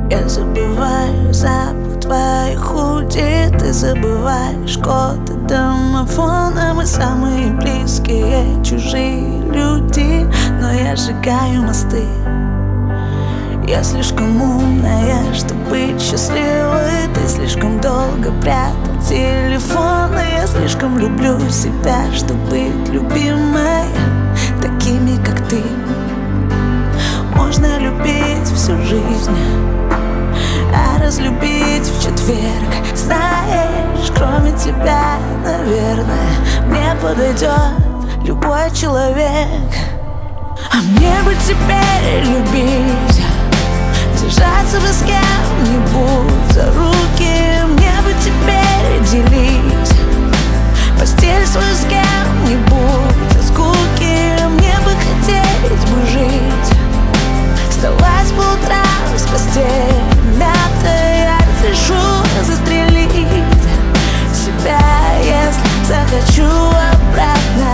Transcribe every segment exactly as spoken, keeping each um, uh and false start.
Я забываю запах твоих худи, ты забываешь код и домофона. Мы самые близкие, чужие люди, но я сжигаю мосты. Я слишком умная, чтобы быть счастливой. Ты слишком долго прятал телефон. И я слишком люблю себя, чтобы быть любимой такими, как ты. Можно любить всю жизнь, а разлюбить в четверг. Знаешь, кроме тебя, наверное, мне подойдет любой человек. А мне бы теперь любить, держаться бы с кем-нибудь за руки. Мне бы теперь делить постель свою с кем-нибудь за скуки. Мне бы хотеть бы жить, вставать по утрам с постели мятой. Я разрешу застрелить себя, если захочу обратно.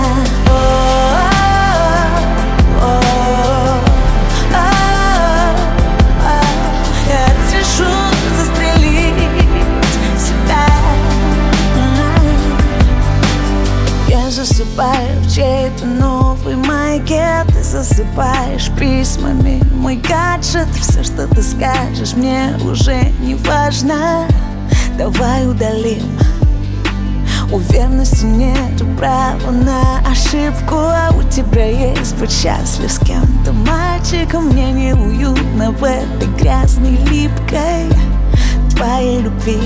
Засыпаю в чьей-то новой майке. Ты засыпаешь письмами мой гаджет. Все, что ты скажешь, мне уже не важно. Давай удалим. У верности нету права на ошибку, а у тебя есть быть счастлив с кем-то мальчиком. Мне неуютно в этой грязной, липкой твоей любви.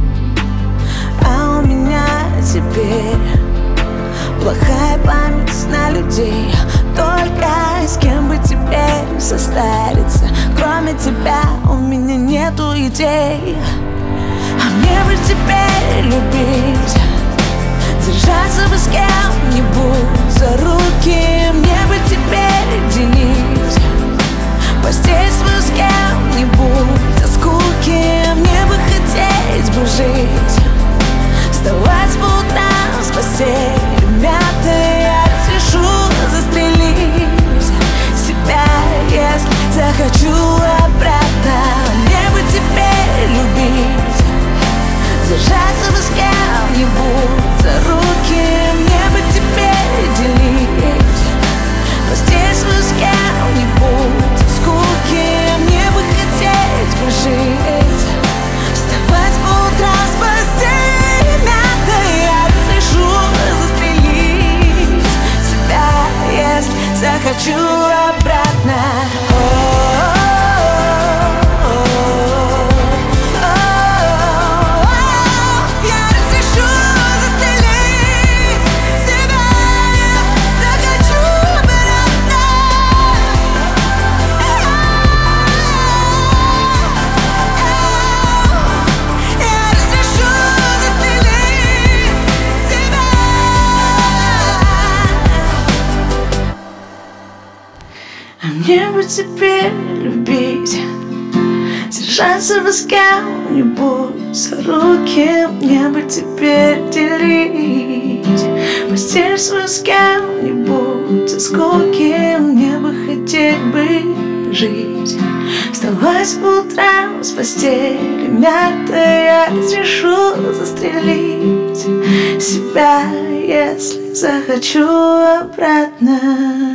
А у меня теперь плохая память на людей. Только с кем бы теперь состариться? Кроме тебя у меня нету идей. А мне бы теперь любить, держаться бы с кем-нибудь за руки. Мне бы теперь делить постель свою с кем-нибудь за скуки. Мне бы хотеть бы жить, вставать по утрам с постели мятой. Я разрешу застрелить себя, если захочу обратно. Мне бы теперь любить, держаться бы с кем-нибудь за руки. Мне бы теперь делить постель свою с кем-нибудь за скуки. Мне бы хотеть бы жить, вставать по утрам с постели мятой. Я разрешу застрелить себя, если захочу обратно. А мне бы теперь любить, держаться бы с кем-нибудь за руки. Мне бы теперь делить постель свою с кем-нибудь за скуки. Мне бы хотеть бы жить, вставать по утрам с постели мятой. Я разрешу застрелить себя, если захочу обратно.